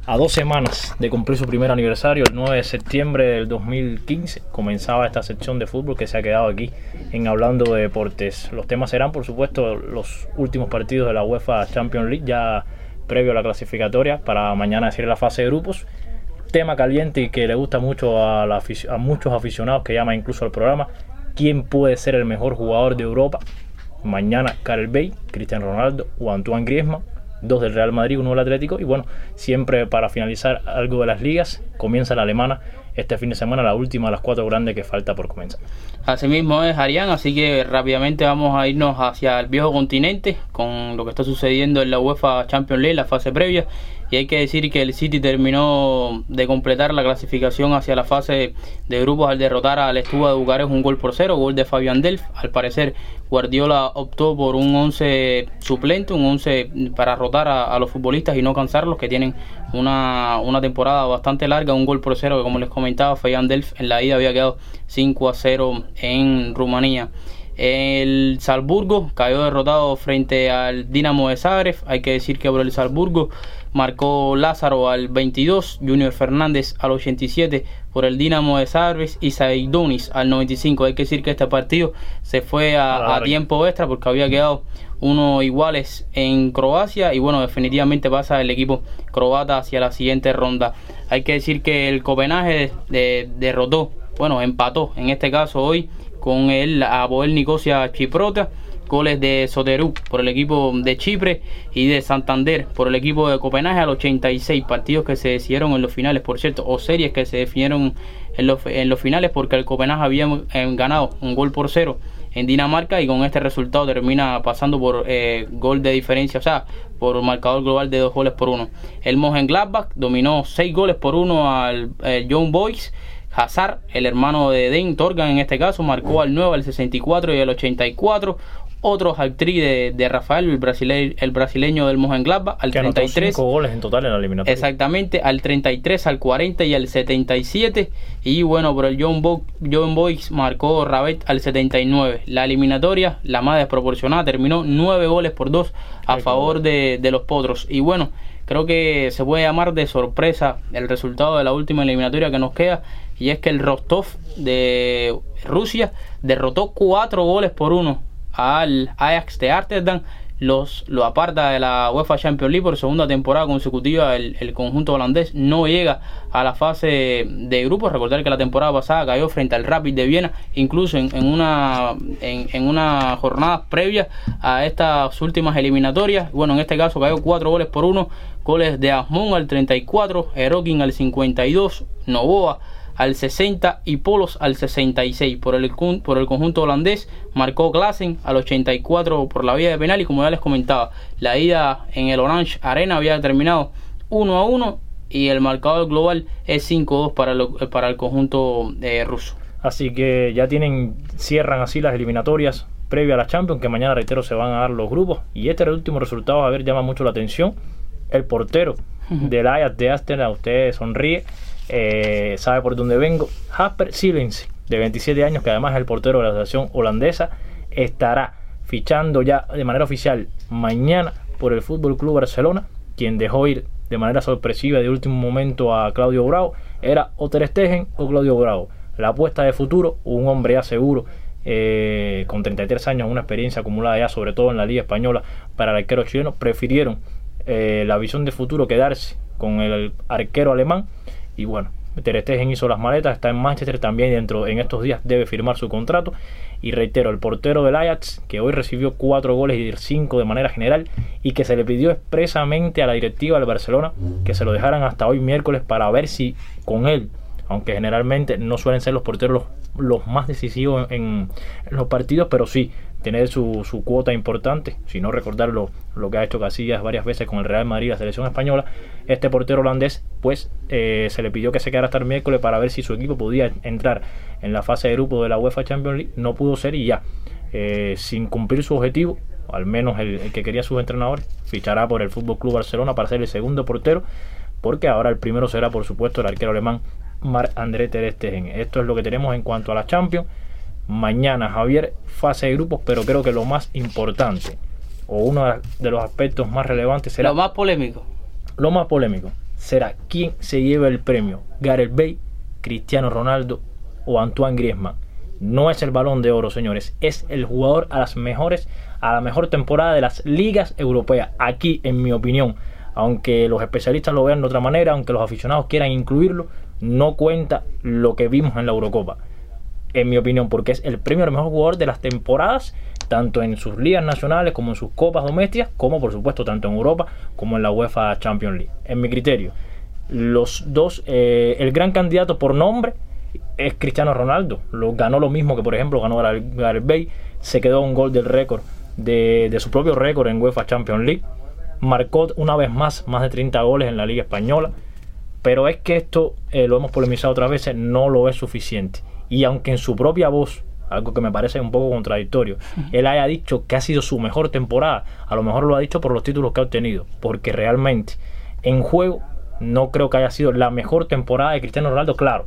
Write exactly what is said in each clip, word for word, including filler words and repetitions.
A dos semanas de cumplir su primer aniversario, el nueve de septiembre del dos mil quince, comenzaba esta sección de fútbol que se ha quedado aquí en Hablando de Deportes. Los temas serán, por supuesto, los últimos partidos de la UEFA Champions League, ya previo a la clasificatoria, para mañana decir la fase de grupos. Tema caliente y que le gusta mucho a, la, a muchos aficionados, que llaman incluso al programa: ¿quién puede ser el mejor jugador de Europa? Mañana Gareth Bale, Cristiano Ronaldo o Antoine Griezmann, dos del Real Madrid, uno del Atlético. Y bueno, siempre para finalizar algo de las ligas, comienza la alemana este fin de semana, la última de las cuatro grandes que falta por comenzar. Así mismo es, Arián, así que rápidamente vamos a irnos hacia el viejo continente con lo que está sucediendo en la UEFA Champions League, la fase previa. Y hay que decir que el City terminó de completar la clasificación hacia la fase de grupos al derrotar al Steaua de Bucarest un gol por cero, gol de Fabian Delph. Al parecer Guardiola optó por un once suplente, un once para rotar a, a los futbolistas y no cansarlos, que tienen una, una temporada bastante larga. Un gol por cero que, como les comentaba, Fabian Delph en la ida había quedado cinco a cero en Rumanía. El Salzburgo cayó derrotado frente al Dinamo de Zagreb. Hay que decir que por el Salzburgo marcó Lázaro al veintidós, Junior Fernández al ochenta y siete por el Dinamo de Zagreb y Saidonis al noventa y cinco. Hay que decir que este partido se fue a, a tiempo extra porque había quedado uno iguales en Croacia y bueno, definitivamente pasa el equipo croata hacia la siguiente ronda. Hay que decir que el Copenhague de, derrotó, bueno, empató en este caso hoy con el Apoel Nicosia Chiprota, goles de Soterú por el equipo de Chipre y de Santander por el equipo de Copenhague al ochenta y seis. Partidos que se decidieron en los finales, por cierto, o series que se definieron en los, en los finales, porque el Copenhague había eh, ganado un gol por cero en Dinamarca y con este resultado termina pasando por eh, gol de diferencia, o sea, por marcador global de dos goles por uno. El Mönchengladbach dominó seis goles por uno al eh, Young Boys. Hazard, el hermano de Den Torgan en este caso, marcó al nueve, al sesenta y cuatro y al ochenta y cuatro. Otro hat-trick de, de Rafael, el, brasile, el brasileño del Mönchengladbach, al que treinta y tres. cinco goles en total en la eliminatoria. Exactamente, al treinta y tres, al cuarenta y al setenta y siete. Y bueno, por el Young, Bo Young Boys marcó Rabet al setenta y nueve. La eliminatoria, la más desproporcionada, terminó nueve goles por dos a Ay, favor de, de los potros. Y bueno, creo que se puede llamar de sorpresa el resultado de la última eliminatoria que nos queda, y es que el Rostov de Rusia derrotó cuatro goles por uno al Ajax de Ámsterdam. Los, lo aparta de la UEFA Champions League por segunda temporada consecutiva. El, el conjunto holandés no llega a la fase de grupos. Recordar que la temporada pasada cayó frente al Rapid de Viena, incluso en, en una en, en una jornada previa a estas últimas eliminatorias. Bueno, en este caso cayó cuatro goles por uno, goles de Asmund al treinta y cuatro, Erokin al cincuenta y dos, Novoa al sesenta y Polos al sesenta y seis. Por el, por el conjunto holandés marcó Klaassen al ochenta y cuatro por la vía de penal, y como ya les comentaba, la ida en el Orange Arena había terminado uno a uno y el marcador global es cinco a dos para, para el conjunto eh, ruso. Así que ya tienen, cierran así las eliminatorias previa a la Champions, que mañana, reitero, se van a dar los grupos. Y este último resultado, a ver, llama mucho la atención. El portero del Ajax de Ámsterdam, usted sonríe, Eh, sabe por dónde vengo. Jasper Silens, de veintisiete años, que además es el portero de la selección holandesa, estará fichando ya de manera oficial mañana por el F C Barcelona. Quien dejó ir de manera sorpresiva de último momento a Claudio Bravo era o Ter Stegen o Claudio Bravo. La apuesta de futuro, un hombre ya seguro, eh, con treinta y tres años, una experiencia acumulada ya sobre todo en la Liga Española para el arquero chileno. Prefirieron eh, la visión de futuro, quedarse con el arquero alemán. Y bueno, Ter Stegen hizo las maletas, está en Manchester también, dentro en estos días debe firmar su contrato. Y reitero, el portero del Ajax, que hoy recibió cuatro goles y cinco de manera general, y que se le pidió expresamente a la directiva del Barcelona que se lo dejaran hasta hoy miércoles para ver si con él, aunque generalmente no suelen ser los porteros los, los más decisivos en, en los partidos, pero sí tener su, su cuota importante, si no recordar lo, lo que ha hecho Casillas varias veces con el Real Madrid y la selección española. Este portero holandés, pues eh, se le pidió que se quedara hasta el miércoles para ver si su equipo podía entrar en la fase de grupo de la UEFA Champions League. No pudo ser, y ya eh, sin cumplir su objetivo, o al menos el, el que quería sus entrenadores, fichará por el F C Barcelona para ser el segundo portero, porque ahora el primero será, por supuesto, el arquero alemán Marc-André Ter Stegen. Esto es lo que tenemos en cuanto a la Champions. Mañana, Javier, fase de grupos, pero creo que lo más importante, o uno de los aspectos más relevantes, será lo más polémico. Lo más polémico será quién se lleva el premio, Gareth Bale, Cristiano Ronaldo o Antoine Griezmann. No es el Balón de Oro, señores, es el jugador a las mejores, a la mejor temporada de las ligas europeas. Aquí, en mi opinión, aunque los especialistas lo vean de otra manera, aunque los aficionados quieran incluirlo, no cuenta lo que vimos en la Eurocopa, en mi opinión, porque es el premio al mejor jugador de las temporadas, tanto en sus ligas nacionales como en sus copas domésticas, como por supuesto tanto en Europa como en la UEFA Champions League. En mi criterio, los dos, eh, el gran candidato por nombre es Cristiano Ronaldo. Lo ganó lo mismo que por ejemplo ganó Gareth Bale, se quedó un gol del récord de, de su propio récord en UEFA Champions League, marcó una vez más más de treinta goles en la Liga Española, pero es que esto, eh, lo hemos polemizado otras veces, no lo es suficiente. Y aunque en su propia voz, algo que me parece un poco contradictorio, él haya dicho que ha sido su mejor temporada, a lo mejor lo ha dicho por los títulos que ha obtenido, porque realmente en juego no creo que haya sido la mejor temporada de Cristiano Ronaldo. Claro,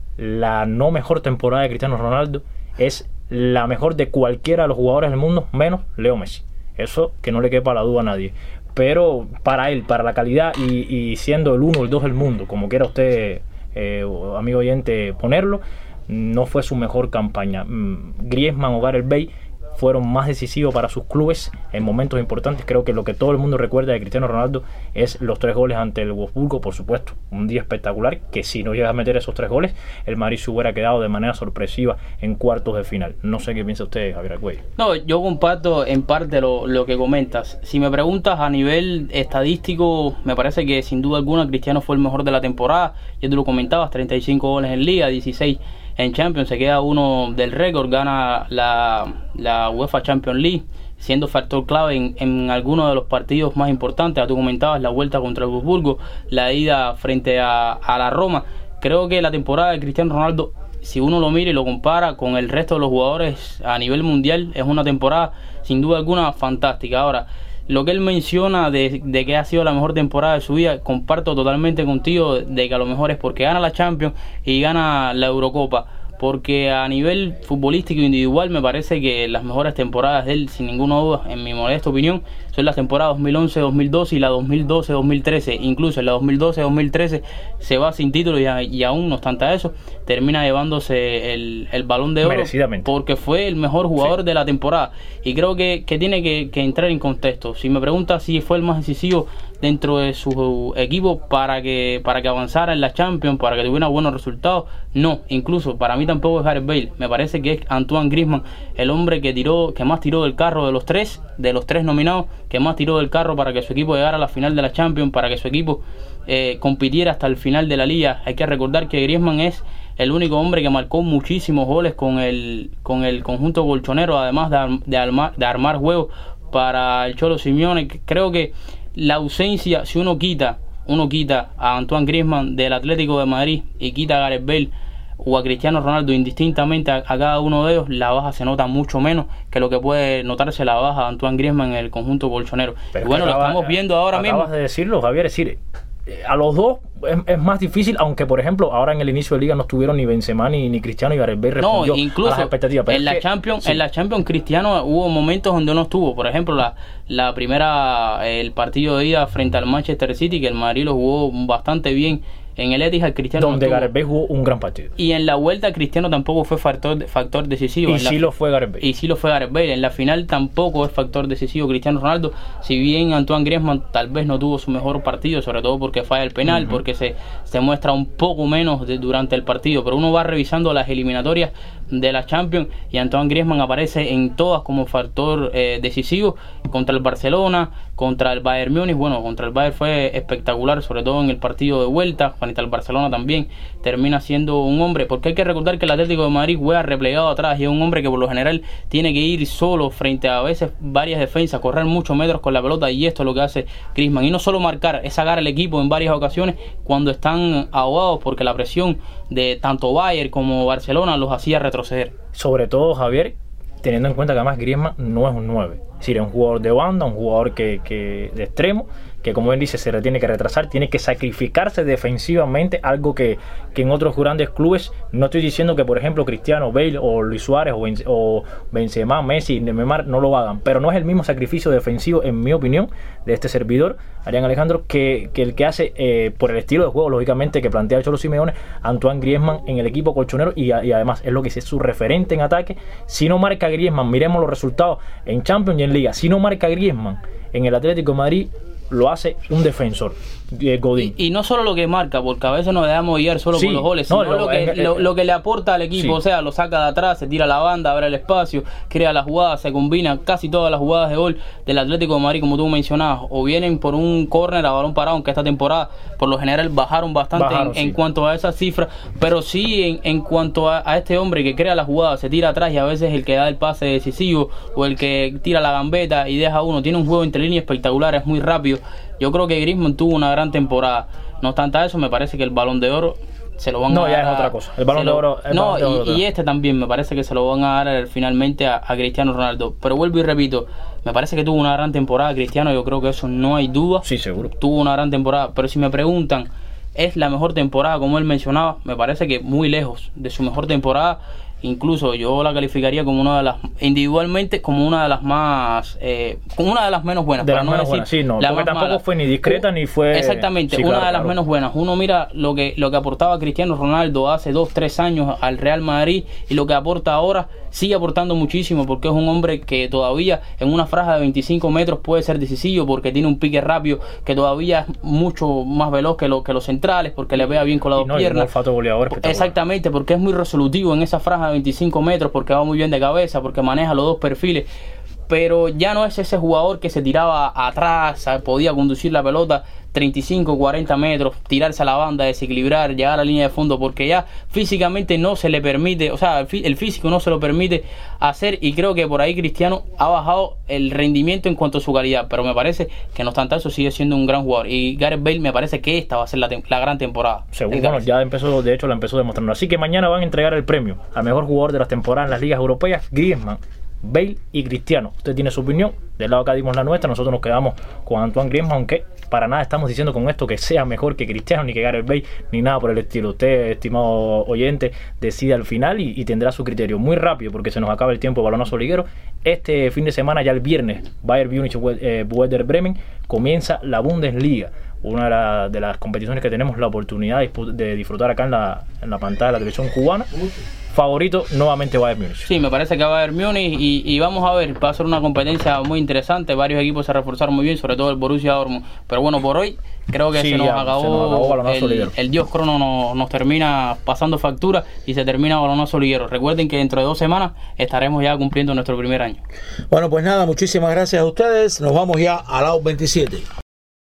la no mejor temporada de Cristiano Ronaldo es la mejor de cualquiera de los jugadores del mundo, menos Leo Messi. Eso que no le quepa la duda a nadie. Pero para él, para la calidad y, y siendo el uno o el dos del mundo, como quiera usted, eh, amigo oyente, ponerlo, no fue su mejor campaña. Griezmann o Gareth Bale fueron más decisivos para sus clubes en momentos importantes. Creo que lo que todo el mundo recuerda de Cristiano Ronaldo es los tres goles ante el Wolfsburgo, por supuesto, un día espectacular, que si no llega a meter esos tres goles, el Madrid se hubiera quedado de manera sorpresiva en cuartos de final. No sé qué piensa usted, Javier Argüello. No, yo comparto en parte lo, lo que comentas. Si me preguntas a nivel estadístico, me parece que sin duda alguna Cristiano fue el mejor de la temporada. Ya tú lo comentabas, treinta y cinco goles en Liga, dieciséis en Champions, se queda uno del récord, gana la, la UEFA Champions League, siendo factor clave en, en algunos de los partidos más importantes. Ya tú comentabas la vuelta contra el Wolfsburgo, la ida frente a, a la Roma. Creo que la temporada de Cristiano Ronaldo, si uno lo mira y lo compara con el resto de los jugadores a nivel mundial, es una temporada sin duda alguna fantástica. Ahora, lo que él menciona de, de que ha sido la mejor temporada de su vida, comparto totalmente contigo de que a lo mejor es porque gana la Champions y gana la Eurocopa, porque a nivel futbolístico individual me parece que las mejores temporadas de él, sin ninguna duda, en mi modesta opinión, son las temporadas dos mil once dos mil doce y la dos mil doce dos mil trece. Incluso en la dos mil doce dos mil trece se va sin título y, y aún no obstante eso termina llevándose el, el Balón de Oro porque fue el mejor jugador sí. de la temporada. Y creo que, que tiene que, que entrar en contexto. Si me preguntas si fue el más decisivo dentro de su equipo para que para que avanzara en la Champions, para que tuviera buenos resultados, no. Incluso para mí tampoco es Gareth Bale. Me parece que es Antoine Griezmann el hombre que tiró, que más tiró del carro de los tres, de los tres nominados, que más tiró del carro para que su equipo llegara a la final de la Champions, para que su equipo eh, compitiera hasta el final de la Liga. Hay que recordar que Griezmann es el único hombre que marcó muchísimos goles con el con el conjunto colchonero, además de, de, armar, de armar juegos para el Cholo Simeone. Creo que la ausencia, si uno quita uno quita a Antoine Griezmann del Atlético de Madrid y quita a Gareth Bale o a Cristiano Ronaldo indistintamente a, a cada uno de ellos, la baja se nota mucho menos que lo que puede notarse la baja de Antoine Griezmann en el conjunto colchonero. Pero y bueno, acaba, lo estamos viendo ahora acabas mismo. Acabas de decirlo, Javier, es decir, a los dos es, es más difícil, aunque por ejemplo ahora en el inicio de liga no estuvieron ni Benzema ni, ni Cristiano, y Gareth Bale respondió no, incluso a las expectativas. Pero en la que, Champions, sí. en la Champions Cristiano hubo momentos donde no estuvo. Por ejemplo, la, la primera, el partido de ida frente al Manchester City, que el Madrid lo jugó bastante bien en el Etihad, Cristiano donde no Gareth Bale jugó un gran partido. Y en la vuelta Cristiano tampoco fue factor, factor decisivo. Y en sí la, lo fue Gareth Bale. Y sí lo fue Gareth Bale. En la final tampoco es factor decisivo Cristiano Ronaldo. Si bien Antoine Griezmann tal vez no tuvo su mejor partido, sobre todo porque falla el penal, uh-huh. porque se, se muestra un poco menos de, durante el partido. Pero uno va revisando las eliminatorias de la Champions y Antoine Griezmann aparece en todas como factor eh, decisivo, contra el Barcelona, contra el Bayern Múnich. Bueno, contra el Bayern fue espectacular, sobre todo en el partido de vuelta. Frente al Barcelona también termina siendo un hombre, porque hay que recordar que el Atlético de Madrid juega replegado atrás y es un hombre que por lo general tiene que ir solo frente a, a veces varias defensas, correr muchos metros con la pelota, y esto es lo que hace Griezmann. Y no solo marcar, es sacar al equipo en varias ocasiones cuando están ahogados, porque la presión de tanto Bayern como Barcelona los hacía retroceder. Sobre todo, Javier, teniendo en cuenta que además Griezmann no es un nueve, es decir, es un jugador de banda, un jugador que, que de extremo, que como él dice, se tiene que retrasar, tiene que sacrificarse defensivamente, algo que, que en otros grandes clubes, no estoy diciendo que por ejemplo Cristiano, Bale o Luis Suárez o, ben, o Benzema, Messi, Neymar no lo hagan, pero no es el mismo sacrificio defensivo, en mi opinión, de este servidor, Arián Alejandro, que, que el que hace eh, por el estilo de juego, lógicamente, que plantea el Cholo Simeone, Antoine Griezmann en el equipo colchonero, y, y además es lo que es su referente en ataque. Si no marca Griezmann, miremos los resultados en Champions y en Liga, si no marca Griezmann en el Atlético de Madrid, lo hace un defensor, eh, Godín. Y, y no solo lo que marca, porque a veces nos dejamos guiar solo sí, por los goles, sino no, lo, lo, que, en, lo, lo que le aporta al equipo, sí. O sea, lo saca de atrás, se tira a la banda, abre el espacio, crea las jugadas, se combina casi todas las jugadas de gol del Atlético de Madrid, como tú mencionabas, o vienen por un córner a balón parado, aunque esta temporada por lo general bajaron bastante bajaron, en, sí. en cuanto a esas cifras, pero sí en, en cuanto a, a este hombre que crea las jugadas, se tira atrás y a veces el que da el pase decisivo o el que tira la gambeta y deja uno, tiene un juego entre líneas espectacular, es muy rápido. Yo creo que Griezmann tuvo una gran temporada. No obstante a eso, me parece que el Balón de Oro se lo van no, a dar. No, ya es otra cosa. El Balón de Oro. El no, balón de oro y, y este también me parece que se lo van a dar finalmente a, a Cristiano Ronaldo. Pero vuelvo y repito, me parece que tuvo una gran temporada Cristiano. Yo creo que eso no hay duda. Sí, seguro. Tuvo una gran temporada. Pero si me preguntan, ¿es la mejor temporada como él mencionaba? Me parece que muy lejos de su mejor temporada. Incluso yo la calificaría como una de las, individualmente, como una de las más, eh, como una de las menos buenas. De las no menos buenas, sí, no, porque tampoco mala. Fue ni discreta uh, ni fue... Exactamente, sí, una claro, de las claro. menos buenas. Uno mira lo que, lo que aportaba Cristiano Ronaldo hace dos, tres años al Real Madrid y lo que aporta ahora, sigue aportando muchísimo porque es un hombre que todavía en una franja de veinticinco metros puede ser decisivo porque tiene un pique rápido que todavía es mucho más veloz que, lo, que los centrales porque le vea bien con las dos no, piernas. Y un olfato goleador exactamente, porque es muy resolutivo en esa franja de veinticinco metros porque va muy bien de cabeza, porque maneja los dos perfiles, pero ya no es ese jugador que se tiraba atrás, podía conducir la pelota treinta y cinco, cuarenta metros, tirarse a la banda, desequilibrar, llegar a la línea de fondo, porque ya físicamente no se le permite, o sea, el físico no se lo permite hacer, y creo que por ahí Cristiano ha bajado el rendimiento en cuanto a su calidad, pero me parece que no obstante eso sigue siendo un gran jugador, y Gareth Bale me parece que esta va a ser la, la gran temporada. Seguro, bueno, ya empezó, de hecho la empezó demostrando, así que mañana van a entregar el premio al mejor jugador de las temporadas en las ligas europeas, Griezmann, Bale y Cristiano. Usted tiene su opinión, del lado acá dimos la nuestra, nosotros nos quedamos con Antoine Griezmann, aunque para nada estamos diciendo con esto que sea mejor que Cristiano ni que Gareth Bale ni nada por el estilo. Usted, estimado oyente, decide al final y, y tendrá su criterio. Muy rápido porque se nos acaba el tiempo de Balonazo Liguero. Este fin de semana, ya el viernes, Bayern Múnich, eh, Werder Bremen, comienza la Bundesliga, una de, la, de las competiciones que tenemos la oportunidad de, de disfrutar acá en la, en la pantalla de la televisión cubana. Favorito nuevamente Bayern Múnich. Sí, me parece que va a Bayern Múnich y, y vamos a ver, va a ser una competencia muy interesante, varios equipos se reforzaron muy bien, sobre todo el Borussia Dortmund, pero bueno, por hoy creo que sí, se, nos ya, acabó, se nos acabó Balonazo el, el Dios Crono nos, nos termina pasando factura y se termina Balonazo Liguero. Recuerden que dentro de dos semanas estaremos ya cumpliendo nuestro primer año. Bueno, pues nada, muchísimas gracias a ustedes, nos vamos ya a la veintisiete.